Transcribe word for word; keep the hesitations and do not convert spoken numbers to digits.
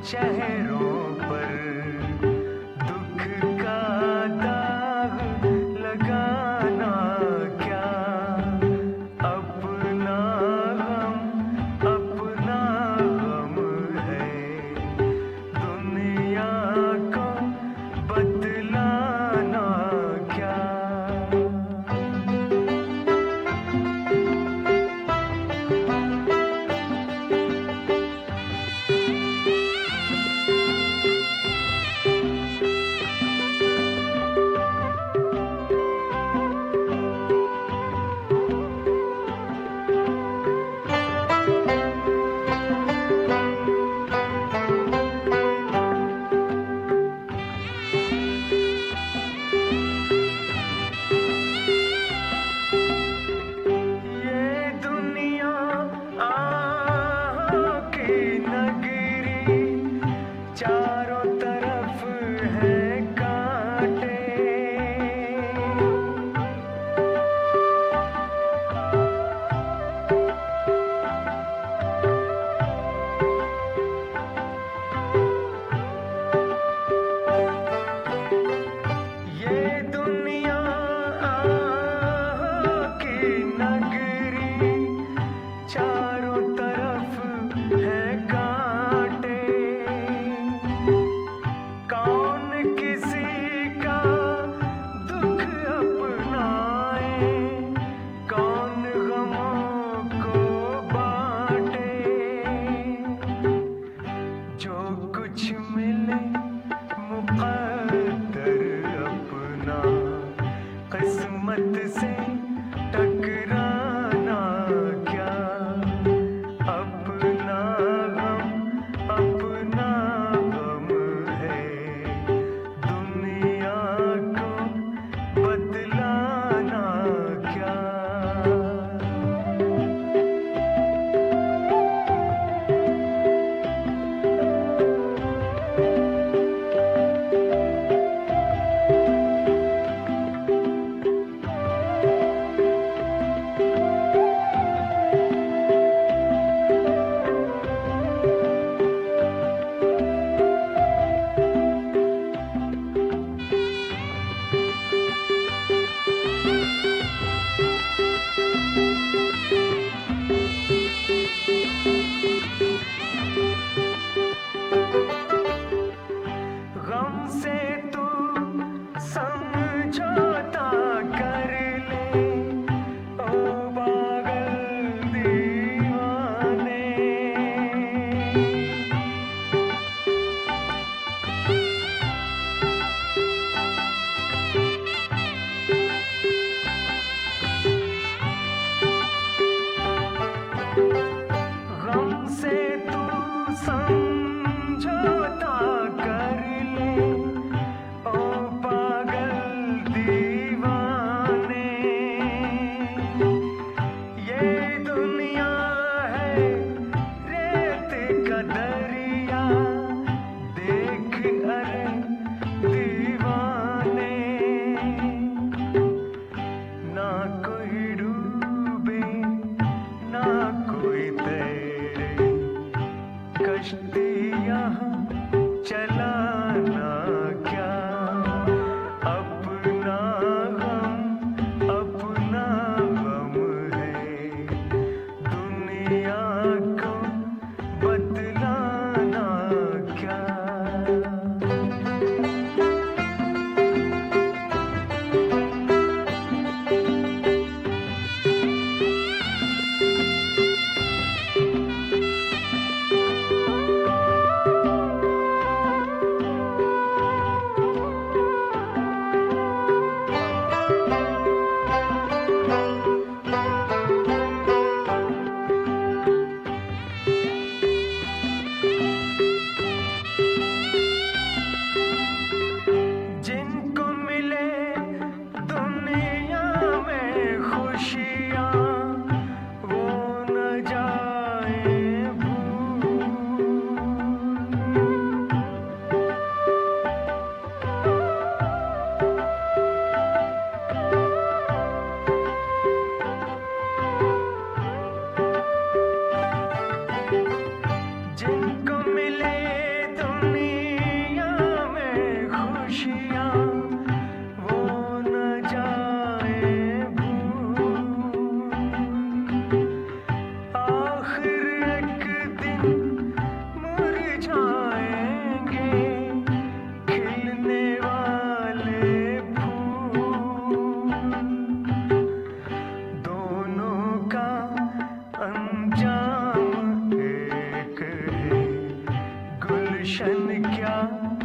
चेहरों पर दुख का दाग लगाना क्या, अपना गम अपना गम है, दुनिया को बतलाना क्या। चारों तरफ है कांटे, ये दुनिया की नगरी, चारों तरफ है कांटे, कौन किसी का दुख अपनाए, कौन गमों को बांटे, जो कुछ मिले मुक़द्दर अपना, किस्मत से टकराना क्या, अपना गम अपना गम है, दुनिया को बतलाना क्या। गम से तू समझौता कर ले, ओ पागल दीवाने, गम से तू समझौता कर ले, ओ पागल दीवाने, ये दुनिया है रेत का दरिया, देख अरे दीवाने, ना कोई डूबे ना कोई तैरे, कश्ती यहाँ चलाना क्या, अपना गम अपना गम है, दुनिया को बतलाना क्या। गुलशन क्या